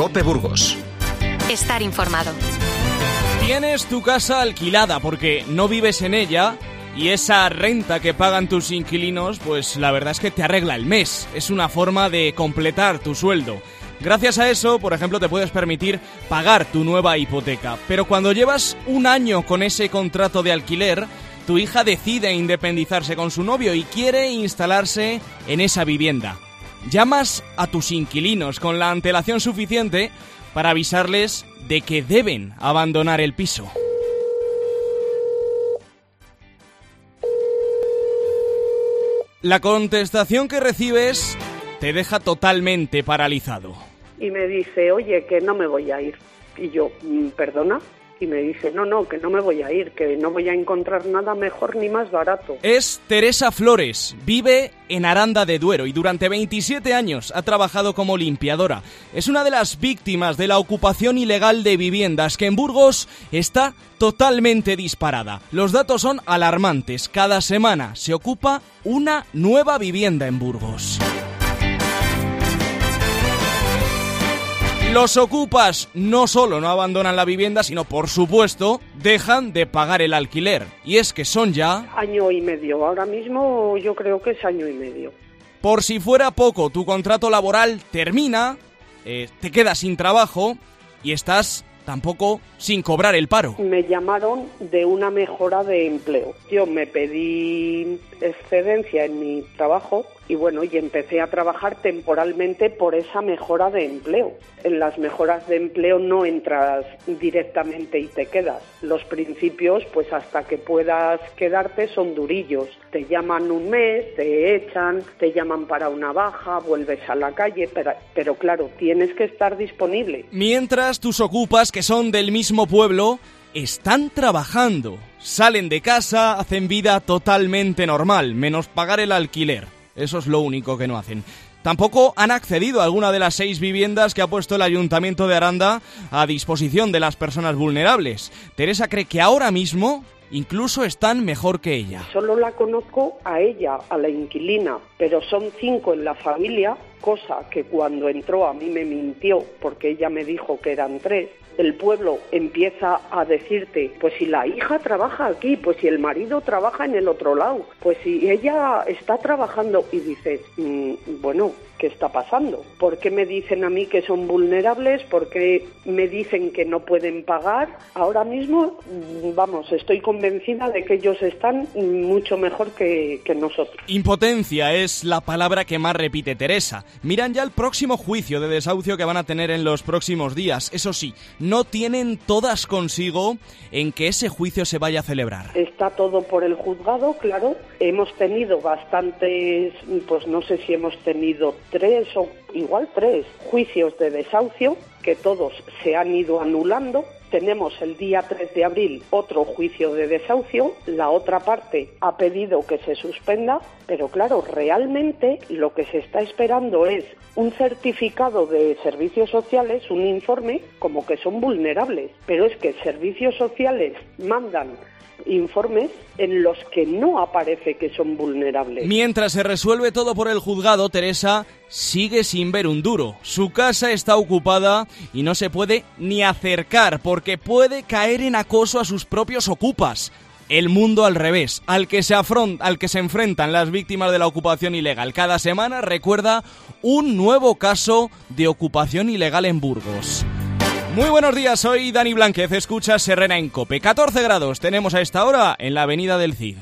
COPE Burgos. Estar informado. Tienes tu casa alquilada porque no vives en ella y esa renta que pagan tus inquilinos, pues la verdad es que te arregla el mes. Es una forma de completar tu sueldo. Gracias a eso, por ejemplo, te puedes permitir pagar tu nueva hipoteca. Pero cuando llevas un año con ese contrato de alquiler, tu hija decide independizarse con su novio y quiere instalarse en esa vivienda. Llamas a tus inquilinos con la antelación suficiente para avisarles de que deben abandonar el piso. La contestación que recibes te deja totalmente paralizado. Y me dice, oye, que no me voy a ir. Y yo, ¿perdona? Y me dice, no, que no me voy a ir, que no voy a encontrar nada mejor ni más barato. Es Teresa Flores, vive en Aranda de Duero y durante 27 años ha trabajado como limpiadora. Es una de las víctimas de la ocupación ilegal de viviendas que en Burgos está totalmente disparada. Los datos son alarmantes. Cada semana se ocupa una nueva vivienda en Burgos. Los ocupas no solo no abandonan la vivienda, sino por supuesto dejan de pagar el alquiler. Y es que son ya... Año y medio. Ahora mismo yo creo que es año y medio. Por si fuera poco, tu contrato laboral termina, te quedas sin trabajo y estás tampoco sin cobrar el paro. Me llamaron de una mejora de empleo. Yo me pedí excedencia en mi trabajo y empecé a trabajar temporalmente por esa mejora de empleo. En las mejoras de empleo no entras directamente y te quedas. Los principios, pues hasta que puedas quedarte, son durillos. Te llaman un mes, te echan, te llaman para una baja, vuelves a la calle, pero claro, tienes que estar disponible. Mientras tus ocupas, que son del mismo pueblo, están trabajando. Salen de casa, hacen vida totalmente normal, menos pagar el alquiler. Eso es lo único que no hacen. Tampoco han accedido a alguna de las 6 viviendas que ha puesto el Ayuntamiento de Aranda a disposición de las personas vulnerables. Teresa cree que ahora mismo incluso están mejor que ella. Solo la conozco a ella, a la inquilina, pero son 5 en la familia, cosa que cuando entró a mí me mintió porque ella me dijo que eran 3. El pueblo empieza a decirte, pues si la hija trabaja aquí, pues si el marido trabaja en el otro lado, pues si ella está trabajando, y dices, ¿qué está pasando? ¿Por qué me dicen a mí que son vulnerables? ¿Por qué me dicen que no pueden pagar? Ahora mismo, estoy convencida de que ellos están mucho mejor que nosotros. Impotencia es la palabra que más repite Teresa. Miran ya el próximo juicio de desahucio que van a tener en los próximos días. Eso sí, no tienen todas consigo en que ese juicio se vaya a celebrar. Está todo por el juzgado, claro. Hemos tenido bastantes, no sé si hemos tenido 3 juicios de desahucio, que todos se han ido anulando. Tenemos el día 3 de abril otro juicio de desahucio, la otra parte ha pedido que se suspenda, pero claro, realmente lo que se está esperando es un certificado de servicios sociales, un informe, como que son vulnerables, pero es que servicios sociales mandan informes en los que no aparece que son vulnerables. Mientras se resuelve todo por el juzgado, Teresa sigue sin ver un duro. Su casa está ocupada y no se puede ni acercar porque puede caer en acoso a sus propios ocupas. El mundo al revés, al que se enfrentan las víctimas de la ocupación ilegal. Cada semana recuerda un nuevo caso de ocupación ilegal en Burgos. Muy buenos días, soy Dani Blánquez, escuchas Herrera en COPE. 14 grados tenemos a esta hora en la avenida del Cid.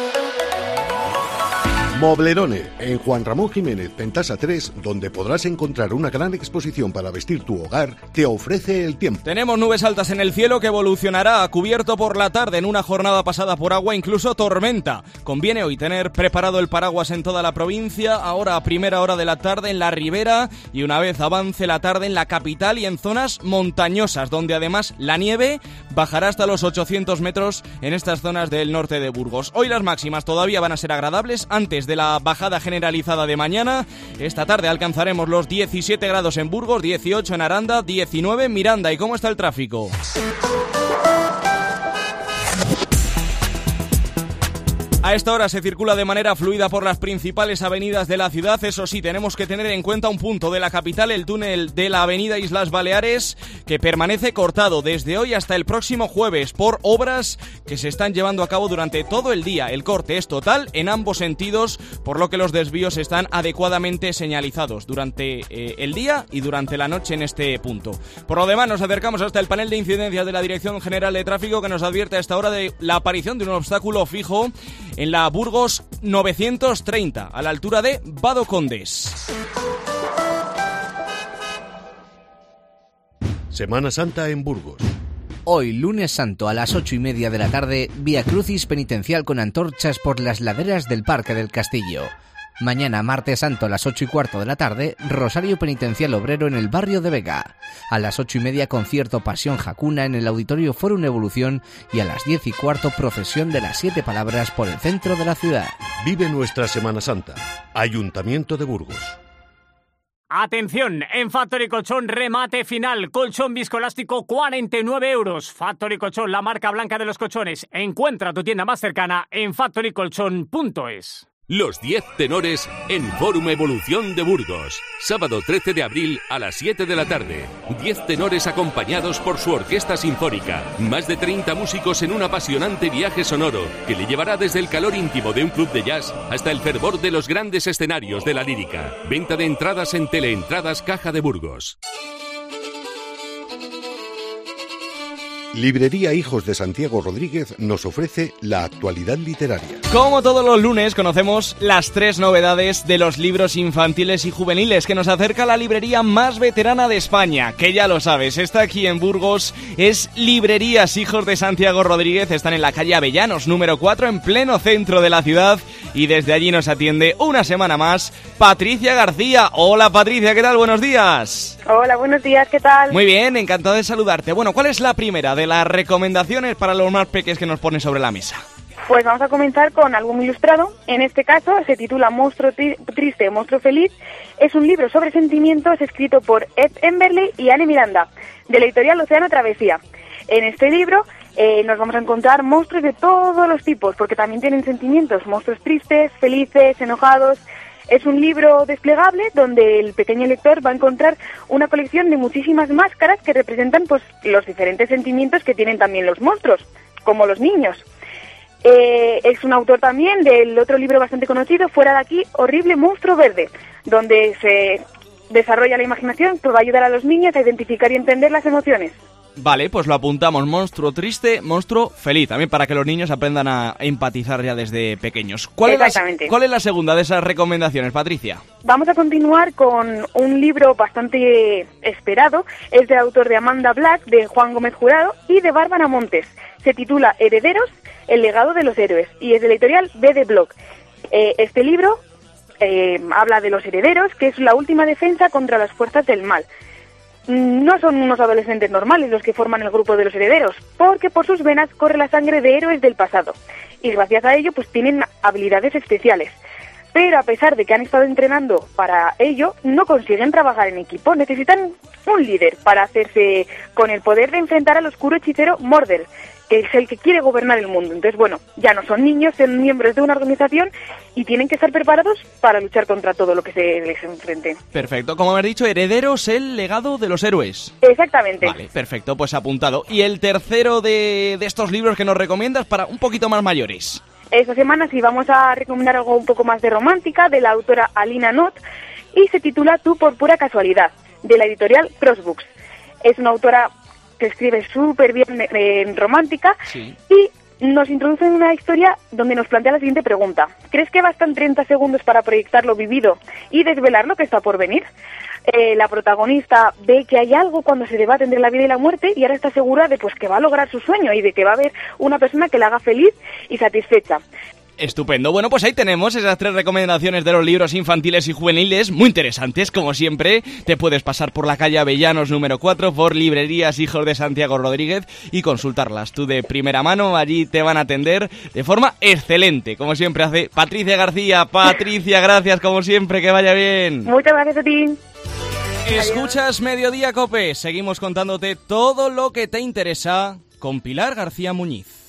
Moblerone, en Juan Ramón Jiménez, Pentasa 3, donde podrás encontrar una gran exposición para vestir tu hogar, te ofrece el tiempo. Tenemos nubes altas en el cielo que evolucionará a cubierto por la tarde en una jornada pasada por agua, incluso tormenta. Conviene hoy tener preparado el paraguas en toda la provincia, ahora a primera hora de la tarde en la ribera y una vez avance la tarde en la capital y en zonas montañosas, donde además la nieve bajará hasta los 800 metros en estas zonas del norte de Burgos. Hoy las máximas todavía van a ser agradables antes de la bajada generalizada de mañana. Esta tarde alcanzaremos los 17 grados en Burgos, 18 en Aranda, 19 en Miranda. ¿Y cómo está el tráfico? A esta hora se circula de manera fluida por las principales avenidas de la ciudad. Eso sí, tenemos que tener en cuenta un punto de la capital, el túnel de la avenida Islas Baleares, que permanece cortado desde hoy hasta el próximo jueves por obras que se están llevando a cabo durante todo el día. El corte es total en ambos sentidos, por lo que los desvíos están adecuadamente señalizados durante el día y durante la noche en este punto. Por lo demás, nos acercamos hasta el panel de incidencias de la Dirección General de Tráfico, que nos advierte a esta hora de la aparición de un obstáculo fijo en la Burgos 930, a la altura de Vado Condes. Semana Santa en Burgos. Hoy, lunes santo, a las 8:30 de la tarde, Vía Crucis penitencial con antorchas por las laderas del Parque del Castillo. Mañana, martes santo, a las 8:15 de la tarde, Rosario Penitencial Obrero en el barrio de Vega. A las 8:30, concierto Pasión Jacuna en el Auditorio Fórum Evolución y a las 10:15, procesión de las 7 palabras por el centro de la ciudad. Vive nuestra Semana Santa. Ayuntamiento de Burgos. Atención, en Factory Colchón, remate final, colchón viscoelástico 49 euros. Factory Colchón, la marca blanca de los colchones. Encuentra tu tienda más cercana en factorycolchón.es. Los 10 tenores en Fórum Evolución de Burgos. Sábado 13 de abril a las 7 de la tarde. 10 tenores acompañados por su orquesta sinfónica. Más de 30 músicos en un apasionante viaje sonoro que le llevará desde el calor íntimo de un club de jazz hasta el fervor de los grandes escenarios de la lírica. Venta de entradas en Teleentradas Caja de Burgos. Librería Hijos de Santiago Rodríguez nos ofrece la actualidad literaria. Como todos los lunes, conocemos las 3 novedades de los libros infantiles y juveniles que nos acerca la librería más veterana de España, que ya lo sabes, está aquí en Burgos, es Librerías Hijos de Santiago Rodríguez. Están en la calle Avellanos, número 4, en pleno centro de la ciudad, y desde allí nos atiende una semana más Patricia García. Hola Patricia, ¿qué tal? Buenos días. Hola, buenos días, ¿qué tal? Muy bien, encantado de saludarte. Bueno, ¿cuál es la primera de las recomendaciones para los más pequeños que nos pones sobre la mesa? Pues vamos a comenzar con algo muy ilustrado. En este caso se titula Monstruo triste, monstruo feliz. Es un libro sobre sentimientos escrito por Ed Emberley y Anne Miranda, de la editorial Océano Travesía. En este libro nos vamos a encontrar monstruos de todos los tipos, porque también tienen sentimientos, monstruos tristes, felices, enojados. Es un libro desplegable donde el pequeño lector va a encontrar una colección de muchísimas máscaras que representan pues los diferentes sentimientos que tienen también los monstruos, como los niños. Es un autor también del otro libro bastante conocido, Fuera de aquí, Horrible Monstruo Verde, donde se desarrolla la imaginación que va a ayudar a los niños a identificar y entender las emociones. Vale, pues lo apuntamos, monstruo triste, monstruo feliz, también para que los niños aprendan a empatizar ya desde pequeños. ¿Cuál es la segunda de esas recomendaciones, Patricia? Vamos a continuar con un libro bastante esperado, es de autor de Amanda Black, de Juan Gómez Jurado y de Bárbara Montes. Se titula Herederos, el legado de los héroes, y es de la editorial B de Block. Este libro habla de los herederos, que es la última defensa contra las fuerzas del mal. No son unos adolescentes normales los que forman el grupo de los herederos, porque por sus venas corre la sangre de héroes del pasado, y gracias a ello pues tienen habilidades especiales. Pero a pesar de que han estado entrenando para ello, no consiguen trabajar en equipo, necesitan un líder para hacerse con el poder de enfrentar al oscuro hechicero Mordel, que es el que quiere gobernar el mundo. Entonces, bueno, ya no son niños, son miembros de una organización y tienen que estar preparados para luchar contra todo lo que se les enfrente. Perfecto. Como habéis dicho, Herederos, el legado de los héroes. Exactamente. Vale, perfecto, pues apuntado. ¿Y el tercero de estos libros que nos recomiendas para un poquito más mayores? Esta semana sí vamos a recomendar algo un poco más de romántica, de la autora Alina Not, y se titula Tú por pura casualidad, de la editorial Crossbooks. Es una autora que escribe súper bien romántica, sí, y nos introduce en una historia donde nos plantea la siguiente pregunta. ¿Crees que bastan 30 segundos para proyectar lo vivido y desvelar lo que está por venir? La protagonista ve que hay algo cuando se debate entre la vida y la muerte y ahora está segura de pues que va a lograr su sueño y de que va a haber una persona que la haga feliz y satisfecha. Estupendo. Bueno, pues ahí tenemos esas 3 recomendaciones de los libros infantiles y juveniles, muy interesantes, como siempre. Te puedes pasar por la calle Avellanos número 4, por Librerías Hijos de Santiago Rodríguez, y consultarlas tú de primera mano. Allí te van a atender de forma excelente, como siempre hace Patricia García. Patricia, gracias, como siempre, que vaya bien. Muchas gracias a ti. Escuchas Mediodía Cope, seguimos contándote todo lo que te interesa con Pilar García Muñiz.